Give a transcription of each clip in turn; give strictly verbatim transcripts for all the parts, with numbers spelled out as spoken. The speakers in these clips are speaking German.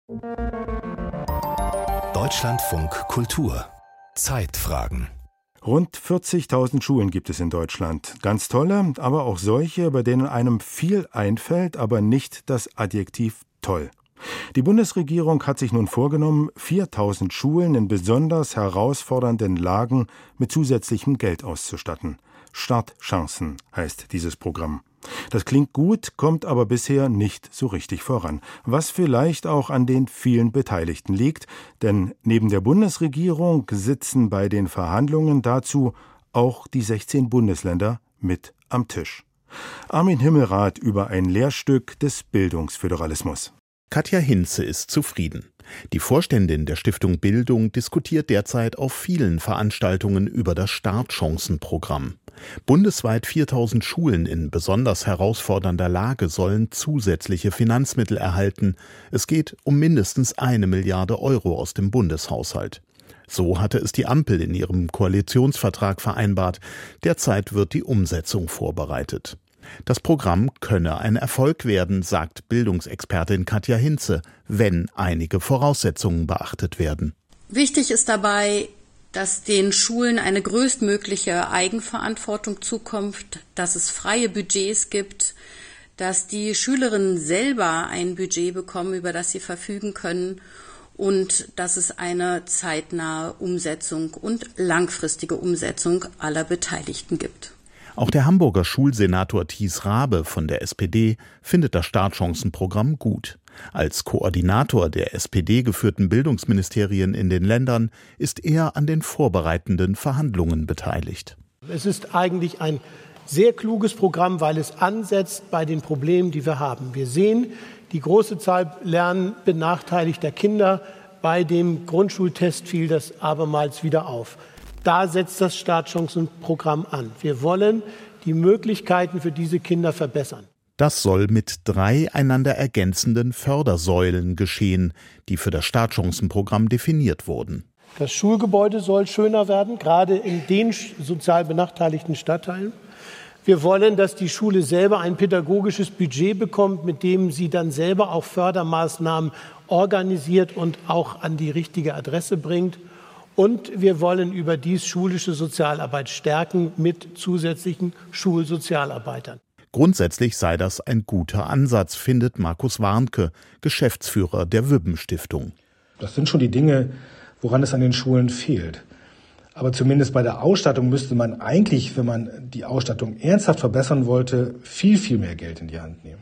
Deutschlandfunk Kultur Zeitfragen. Rund vierzigtausend Schulen gibt es in Deutschland. Ganz tolle, aber auch solche, bei denen einem viel einfällt, aber nicht das Adjektiv toll. Die Bundesregierung hat sich nun vorgenommen, viertausend Schulen in besonders herausfordernden Lagen mit zusätzlichem Geld auszustatten. Startchancen heißt dieses Programm. Das klingt gut, kommt aber bisher nicht so richtig voran. Was vielleicht auch an den vielen Beteiligten liegt, denn neben der Bundesregierung sitzen bei den Verhandlungen dazu auch die sechzehn Bundesländer mit am Tisch. Armin Himmelrath über ein Lehrstück des Bildungsföderalismus. Katja Hinze ist zufrieden. Die Vorständin der Stiftung Bildung diskutiert derzeit auf vielen Veranstaltungen über das Startchancenprogramm. Bundesweit viertausend Schulen in besonders herausfordernder Lage sollen zusätzliche Finanzmittel erhalten. Es geht um mindestens eine Milliarde Euro aus dem Bundeshaushalt. So hatte es die Ampel in ihrem Koalitionsvertrag vereinbart. Derzeit wird die Umsetzung vorbereitet. Das Programm könne ein Erfolg werden, sagt Bildungsexpertin Katja Hinze, wenn einige Voraussetzungen beachtet werden. Wichtig ist dabei, dass den Schulen eine größtmögliche Eigenverantwortung zukommt, dass es freie Budgets gibt, dass die Schülerinnen selber ein Budget bekommen, über das sie verfügen können und dass es eine zeitnahe Umsetzung und langfristige Umsetzung aller Beteiligten gibt. Auch der Hamburger Schulsenator Thies Rabe von der S P D findet das Startchancenprogramm gut. Als Koordinator der S P D-geführten Bildungsministerien in den Ländern ist er an den vorbereitenden Verhandlungen beteiligt. Es ist eigentlich ein sehr kluges Programm, weil es ansetzt bei den Problemen, die wir haben. Wir sehen die große Zahl lernbenachteiligter Kinder. Bei dem Grundschultest fiel das abermals wieder auf. Da setzt das Startchancenprogramm an. Wir wollen die Möglichkeiten für diese Kinder verbessern. Das soll mit drei einander ergänzenden Fördersäulen geschehen, die für das Startchancenprogramm definiert wurden. Das Schulgebäude soll schöner werden, gerade in den sozial benachteiligten Stadtteilen. Wir wollen, dass die Schule selber ein pädagogisches Budget bekommt, mit dem sie dann selber auch Fördermaßnahmen organisiert und auch an die richtige Adresse bringt. Und wir wollen überdies schulische Sozialarbeit stärken mit zusätzlichen Schulsozialarbeitern. Grundsätzlich sei das ein guter Ansatz, findet Markus Warnke, Geschäftsführer der Wübben-Stiftung. Das sind schon die Dinge, woran es an den Schulen fehlt. Aber zumindest bei der Ausstattung müsste man eigentlich, wenn man die Ausstattung ernsthaft verbessern wollte, viel, viel mehr Geld in die Hand nehmen.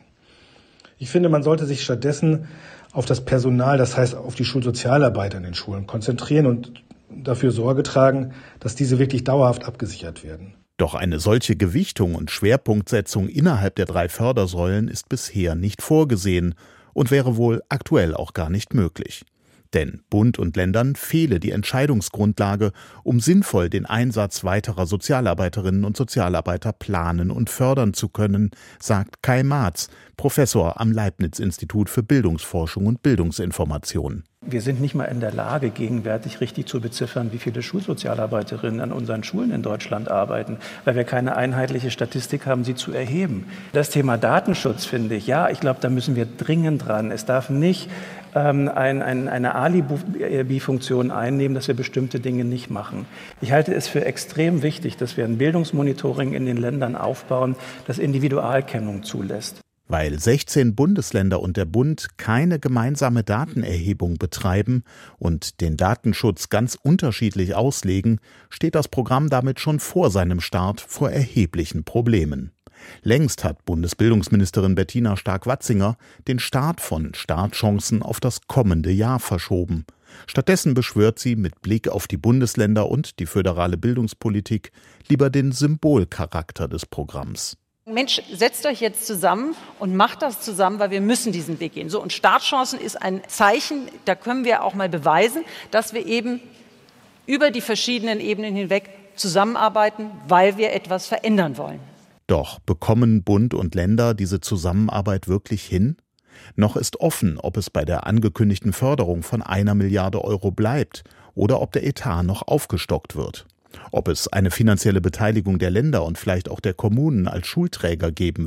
Ich finde, man sollte sich stattdessen auf das Personal, das heißt auf die Schulsozialarbeiter in den Schulen konzentrieren und dafür Sorge tragen, dass diese wirklich dauerhaft abgesichert werden. Doch eine solche Gewichtung und Schwerpunktsetzung innerhalb der drei Fördersäulen ist bisher nicht vorgesehen und wäre wohl aktuell auch gar nicht möglich. Denn Bund und Ländern fehle die Entscheidungsgrundlage, um sinnvoll den Einsatz weiterer Sozialarbeiterinnen und Sozialarbeiter planen und fördern zu können, sagt Kai Marz, Professor am Leibniz-Institut für Bildungsforschung und Bildungsinformation. Wir sind nicht mal in der Lage, gegenwärtig richtig zu beziffern, wie viele Schulsozialarbeiterinnen an unseren Schulen in Deutschland arbeiten, weil wir keine einheitliche Statistik haben, sie zu erheben. Das Thema Datenschutz, finde ich, ja, ich glaube, da müssen wir dringend dran. Es darf nicht ähm, ein, ein, eine Alibi-Funktion einnehmen, dass wir bestimmte Dinge nicht machen. Ich halte es für extrem wichtig, dass wir ein Bildungsmonitoring in den Ländern aufbauen, das Individualkennung zulässt. Weil sechzehn Bundesländer und der Bund keine gemeinsame Datenerhebung betreiben und den Datenschutz ganz unterschiedlich auslegen, steht das Programm damit schon vor seinem Start vor erheblichen Problemen. Längst hat Bundesbildungsministerin Bettina Stark-Watzinger den Start von Startchancen auf das kommende Jahr verschoben. Stattdessen beschwört sie mit Blick auf die Bundesländer und die föderale Bildungspolitik lieber den Symbolcharakter des Programms. Mensch, setzt euch jetzt zusammen und macht das zusammen, weil wir müssen diesen Weg gehen. So, und Startchancen ist ein Zeichen, da können wir auch mal beweisen, dass wir eben über die verschiedenen Ebenen hinweg zusammenarbeiten, weil wir etwas verändern wollen. Doch bekommen Bund und Länder diese Zusammenarbeit wirklich hin? Noch ist offen, ob es bei der angekündigten Förderung von einer Milliarde Euro bleibt oder ob der Etat noch aufgestockt wird. Ob es eine finanzielle Beteiligung der Länder und vielleicht auch der Kommunen als Schulträger geben wird.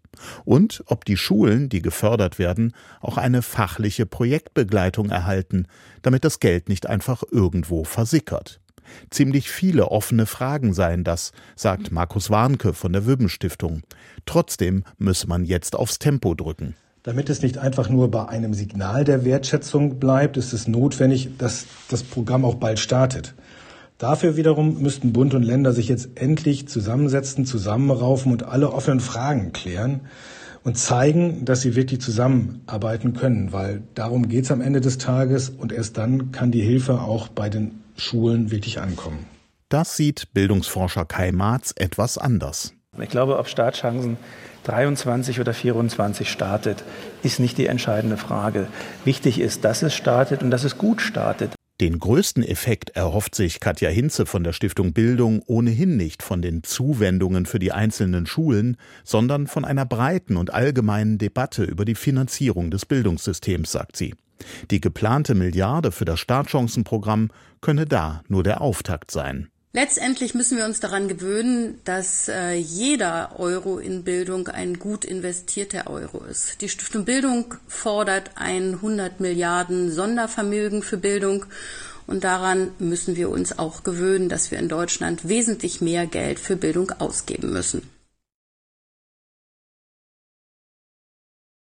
Und ob die Schulen, die gefördert werden, auch eine fachliche Projektbegleitung erhalten, damit das Geld nicht einfach irgendwo versickert. Ziemlich viele offene Fragen seien das, sagt Markus Warnke von der Wübben-Stiftung. Trotzdem müsse man jetzt aufs Tempo drücken. Damit es nicht einfach nur bei einem Signal der Wertschätzung bleibt, ist es notwendig, dass das Programm auch bald startet. Dafür wiederum müssten Bund und Länder sich jetzt endlich zusammensetzen, zusammenraufen und alle offenen Fragen klären und zeigen, dass sie wirklich zusammenarbeiten können, weil darum geht es am Ende des Tages und erst dann kann die Hilfe auch bei den Schulen wirklich ankommen. Das sieht Bildungsforscher Kai Marz etwas anders. Ich glaube, ob Startchancen dreiundzwanzig oder vierundzwanzig startet, ist nicht die entscheidende Frage. Wichtig ist, dass es startet und dass es gut startet. Den größten Effekt erhofft sich Katja Hinze von der Stiftung Bildung ohnehin nicht von den Zuwendungen für die einzelnen Schulen, sondern von einer breiten und allgemeinen Debatte über die Finanzierung des Bildungssystems, sagt sie. Die geplante Milliarde für das Startchancenprogramm könne da nur der Auftakt sein. Letztendlich müssen wir uns daran gewöhnen, dass äh, jeder Euro in Bildung ein gut investierter Euro ist. Die Stiftung Bildung fordert ein hundert Milliarden Sondervermögen für Bildung und daran müssen wir uns auch gewöhnen, dass wir in Deutschland wesentlich mehr Geld für Bildung ausgeben müssen.